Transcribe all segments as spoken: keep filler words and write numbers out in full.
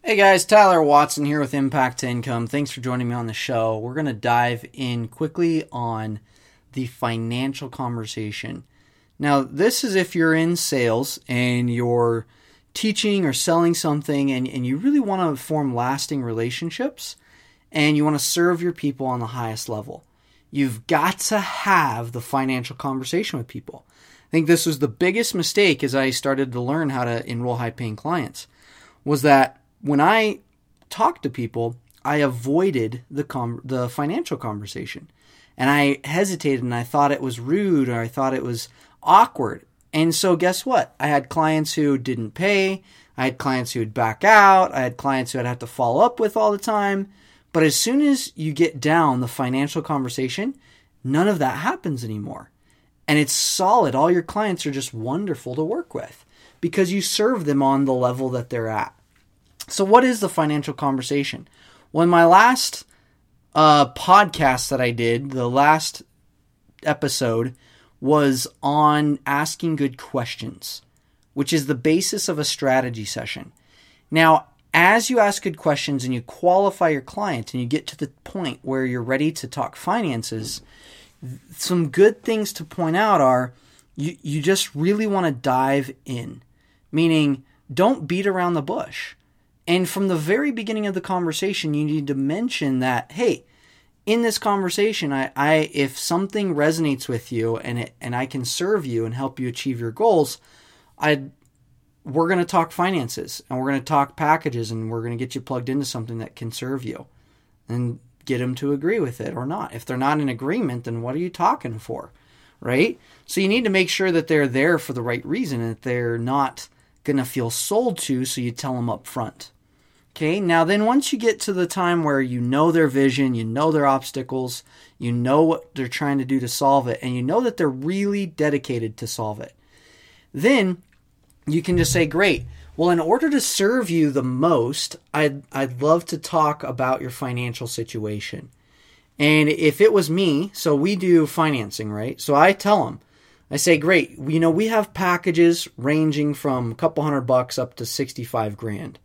Hey guys, Tyler Watson here with Impact to Income. Thanks for joining me on the show. We're going to dive in quickly on the financial conversation. Now, this is if you're in sales and you're teaching or selling something and, and you really want to form lasting relationships and you want to serve your people on the highest level. You've got to have the financial conversation with people. I think this was the biggest mistake as I started to learn how to enroll high-paying clients, was that when I talked to people, I avoided the com- the financial conversation. And I hesitated and I thought it was rude or I thought it was awkward. And so guess what? I had clients who didn't pay. I had clients who would back out. I had clients who I'd have to follow up with all the time. But as soon as you get down the financial conversation, none of that happens anymore. And it's solid. All your clients are just wonderful to work with because you serve them on the level that they're at. So what is the financial conversation? Well, in my last uh, podcast that I did, the last episode was on asking good questions, which is the basis of a strategy session. Now, as you ask good questions and you qualify your client and you get to the point where you're ready to talk finances, some good things to point out are you, you just really want to dive in, meaning don't beat around the bush. And from the very beginning of the conversation, you need to mention that, hey, in this conversation, I, I if something resonates with you and it, and I can serve you and help you achieve your goals, I we're going to talk finances and we're going to talk packages and we're going to get you plugged into something that can serve you and get them to agree with it or not. If they're not in agreement, then what are you talking for, right? So you need to make sure that they're there for the right reason and that they're not going to feel sold to, so you tell them up front. Okay, now then once you get to the time where you know their vision, you know their obstacles, you know what they're trying to do to solve it, and you know that they're really dedicated to solve it, then you can just say, great, well, in order to serve you the most, I'd, I'd love to talk about your financial situation. And if it was me, so we do financing, right? So I tell them, I say, great, you know, we have packages ranging from a couple hundred bucks up to sixty-five grand.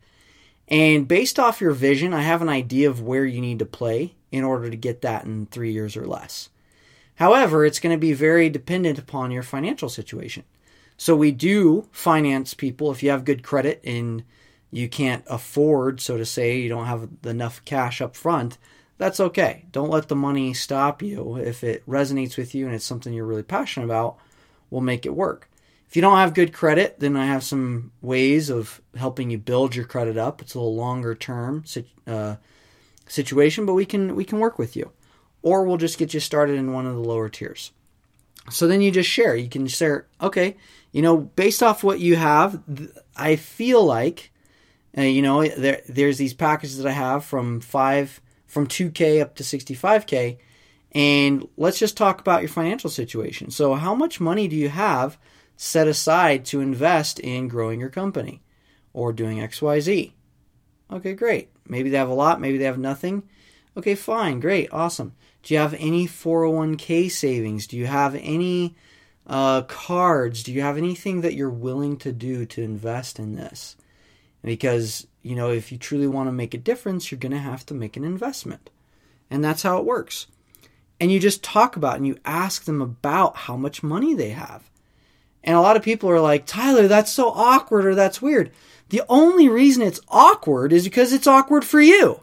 And based off your vision, I have an idea of where you need to play in order to get that in three years or less. However, it's going to be very dependent upon your financial situation. So we do finance people. If you have good credit and you can't afford, so to say, you don't have enough cash up front, that's okay. Don't let the money stop you. If it resonates with you and it's something you're really passionate about, we'll make it work. If you don't have good credit, then I have some ways of helping you build your credit up. It's a little longer term uh, situation, but we can we can work with you. Or we'll just get you started in one of the lower tiers. So then you just share. You can share, okay, you know, based off what you have, I feel like, uh, you know, there there's these packages that I have from five from two K up to sixty-five K, and let's just talk about your financial situation. So how much money do you have set aside to invest in growing your company or doing X Y Z? Okay, great. Maybe they have a lot, maybe they have nothing. Okay, fine, great, awesome. Do you have any four oh one k savings? Do you have any uh, cards? Do you have anything that you're willing to do to invest in this? Because, you know, if you truly want to make a difference, you're going to have to make an investment. And that's how it works. And you just talk about it and you ask them about how much money they have. And a lot of people are like, Tyler, that's so awkward or that's weird. The only reason it's awkward is because it's awkward for you.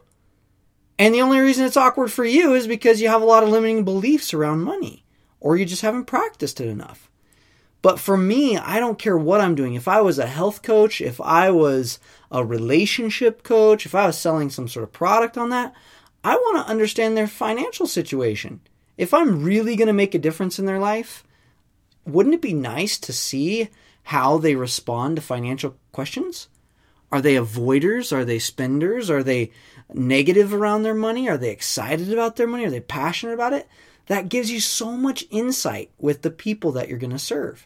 And the only reason it's awkward for you is because you have a lot of limiting beliefs around money or you just haven't practiced it enough. But for me, I don't care what I'm doing. If I was a health coach, if I was a relationship coach, if I was selling some sort of product on that, I want to understand their financial situation. If I'm really going to make a difference in their life, wouldn't it be nice to see how they respond to financial questions? Are they avoiders? Are they spenders? Are they negative around their money? Are they excited about their money? Are they passionate about it? That gives you so much insight with the people that you're going to serve.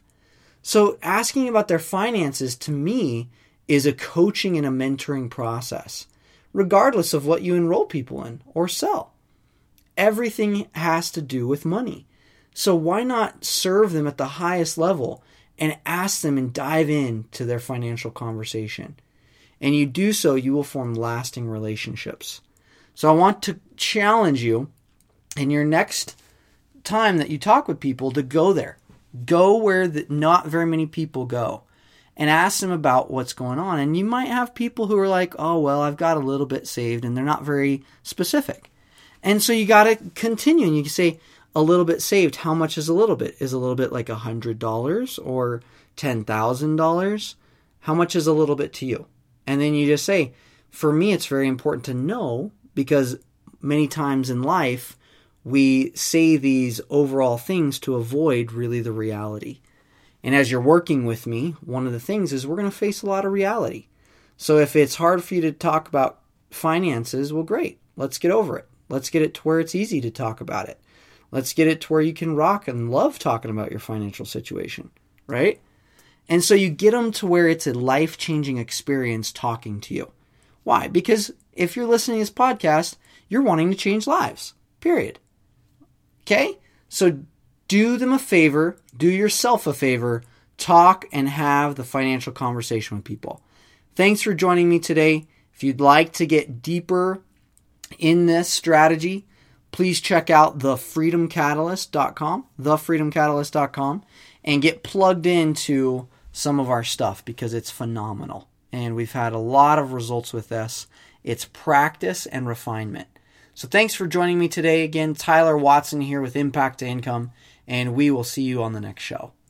So asking about their finances, to me, is a coaching and a mentoring process, regardless of what you enroll people in or sell. Everything has to do with money. So why not serve them at the highest level and ask them and dive into their financial conversation? and you do so, you will form lasting relationships. So I want to challenge you in your next time that you talk with people to go there. Go where the, not very many people go and ask them about what's going on. And you might have people who are like, oh, well, I've got a little bit saved, and they're not very specific. And so you got to continue, and you can say, a little bit saved. How much is a little bit? Is a little bit like one hundred dollars or ten thousand dollars? How much is a little bit to you? And then you just say, for me, it's very important to know, because many times in life, we say these overall things to avoid really the reality. And as you're working with me, one of the things is we're going to face a lot of reality. So if it's hard for you to talk about finances, well, great. Let's get over it. Let's get it to where it's easy to talk about it. Let's get it to where you can rock and love talking about your financial situation, right? And so you get them to where it's a life-changing experience talking to you. Why? Because if you're listening to this podcast, you're wanting to change lives, period. Okay? So do them a favor, do yourself a favor, talk and have the financial conversation with people. Thanks for joining me today. If you'd like to get deeper in this strategy, please check out the freedom catalyst dot com, the freedom catalyst dot com, and get plugged into some of our stuff, because it's phenomenal. And we've had a lot of results with this. It's practice and refinement. So thanks for joining me today. Again, Tyler Watson here with Impact to Income, and we will see you on the next show.